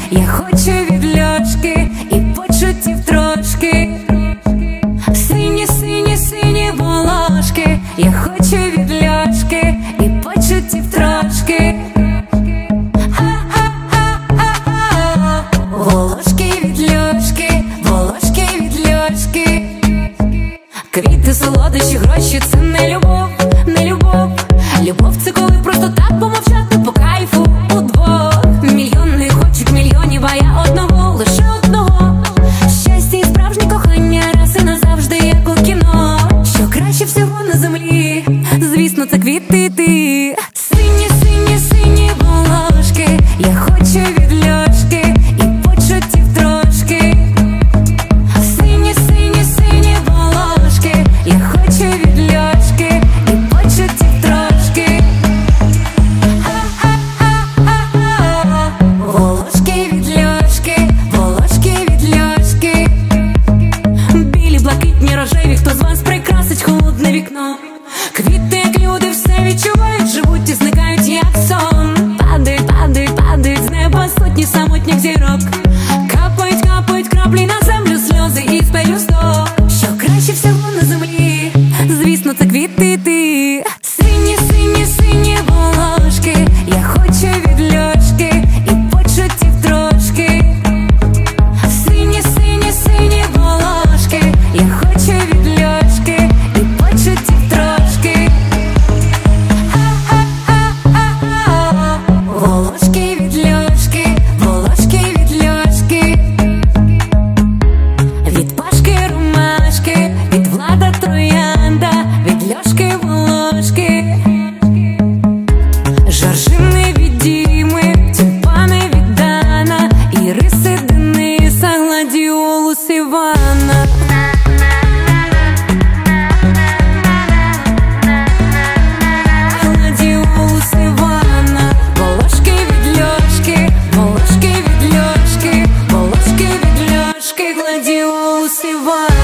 я хочу від Льошки і почуттів трошки. Сині, сині, сині волошки, я хочу від Льошки і почуттів трошки. Волошки від Льошки, волошки від Льошки. Квіти, солодощі, гроші – це не любов, не любов. Любов – це коли просто так помовчати по кайфу удвох. Мільйони хочуть мільйонів, а я одного, лише одного. Щастя і справжнє кохання раз і назавжди, як у кіно. Що краще всього на землі, звісно, це квіти ти. Сині, сині, сині волошки, я хочу від Льошки і почуттів трошки. Сині, сині, сині волошки, я хочу від Льошки і почуттів трошки. Волошки від Льошки, волошки від Льошки. Білі, блакитні, рожеві, хто з вас прикрасить холодне вікно? Квіти, як люди, все відчувають, живуть і зникають, як сон. Падають, падають, падають з неба сотні самотніх зірок. Капають, капають краплі на землю, сльози із пелюсток. Що краще всього на землі, звісно, це квіти ти. Сині, сині, сині волошки, я хочу від Льошки і почуттів трошки. Сині, сині, сині волошки, я хочу від Льошки і почуттів трошки. Волошки від Льошки, волошки від Льошки. Від Пашки ромашки, від Влада троянда, від Льошки волошки. Жоржини від Діми, тюльпани від Дана, іриси Дениса, гладіолус Івана. Гладіолус Івана. Волошки від Льошки, волошки від Льошки, волошки від Льошки, гладіолус Івана.